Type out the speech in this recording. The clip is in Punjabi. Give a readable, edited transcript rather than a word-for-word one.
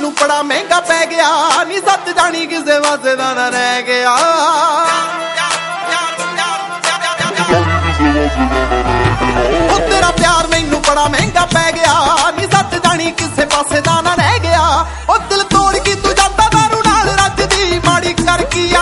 ਮੈਨੂੰ ਬੜਾ ਮਹਿੰਗਾ ਪੈ ਗਿਆ ਨੀ ਸੱਚ ਜਾਣੀ ਕਿਸੇ ਵਾਸਤੇ ਦਾ ਨਾ ਰਹਿ ਗਿਆ ਉਹ ਤੇਰਾ ਪਿਆਰ ਮੈਨੂੰ ਬੜਾ ਮਹਿੰਗਾ ਪੈ ਗਿਆ ਨੀ ਸੱਚ ਜਾਣੀ ਕਿਸੇ ਪਾਸੇ ਦਾ ਨਾ ਰਹਿ ਗਿਆ ਉਹ ਦਿਲ ਤੋੜ ਕੇ ਤੂੰ ਜਾਂਦਾ ਦਾਰੂ ਨਾਲ ਰੱਜਦੀ ਮਾੜੀ ਕਰ ਕੀ ਆ